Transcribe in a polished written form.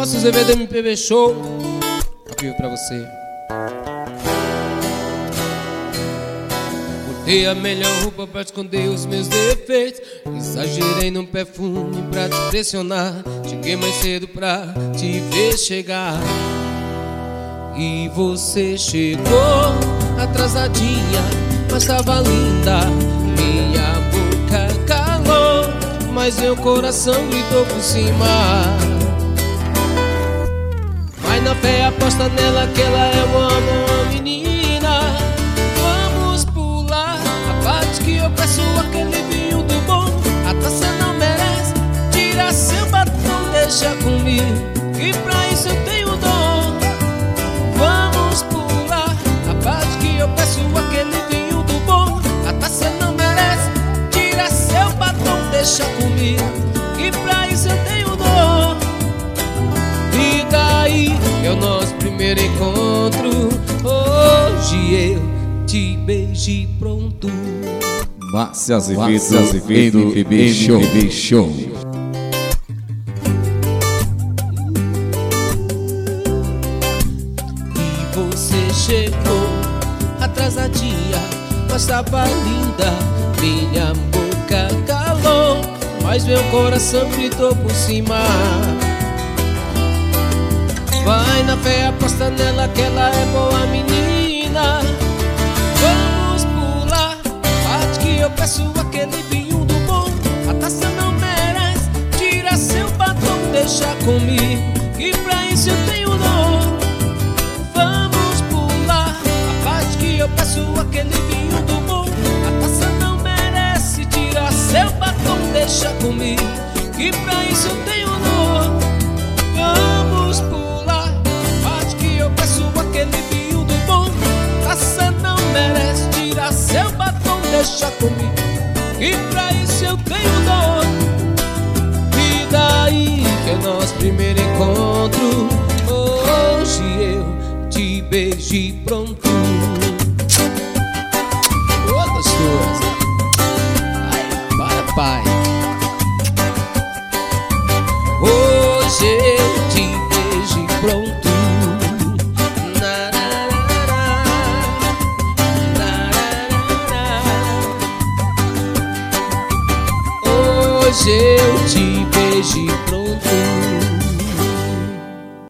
Nosso DVD MPB Show ao vivo pra você. Botei a melhor roupa pra esconder os meus defeitos. Exagerei no perfume pra te pressionar. Cheguei mais cedo pra te ver chegar. E você chegou atrasadinha, mas tava linda. Minha boca calou, mas meu coração gritou por cima. Vai na fé, aposta nela que ela é uma boa menina. Vamos pular a parte que eu peço aquele vinho do bom. A taça não merece, tira seu batom, deixa comigo, que pra isso eu tenho dom. Vamos pular a parte que eu peço aquele vinho do bom. A taça não merece, tira seu batom, deixa comigo, que pra isso eu tenho dom. E daí é o nosso primeiro encontro. Hoje eu te beijei pronto. Márcia Azevedo, MPB Show. E você chegou atrasadinha, mas tava linda. Minha boca calou, mas meu coração gritou por cima. Vai na fé, aposta nela que ela é boa menina. Vamos pular a parte que eu peço aquele vinho do bom. A taça não merece, tira seu batom, deixa comigo, que pra isso eu tenho dom. Vamos pular a parte que eu peço aquele vinho do bom. A taça não merece, tira seu batom, deixa comigo, que pra isso eu tenho dom. Vamos pular a parte que eu peço aquele vinho do bom. A taça não merece, tira seu batom, deixa comigo, que pra isso eu tenho dom. E daí que é nosso primeiro encontro. Hoje eu te beijei pronto. Ô gostosa, ai, para pai. Hoje eu te beijei pronto. Hoje eu te beijei pronto.